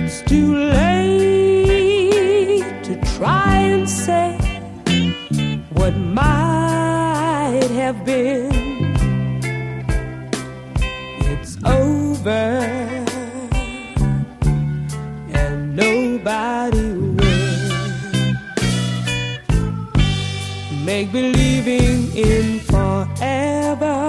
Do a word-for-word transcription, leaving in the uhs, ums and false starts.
It's too late to try and say what might have been. It's over, and nobody will. Make believing in forever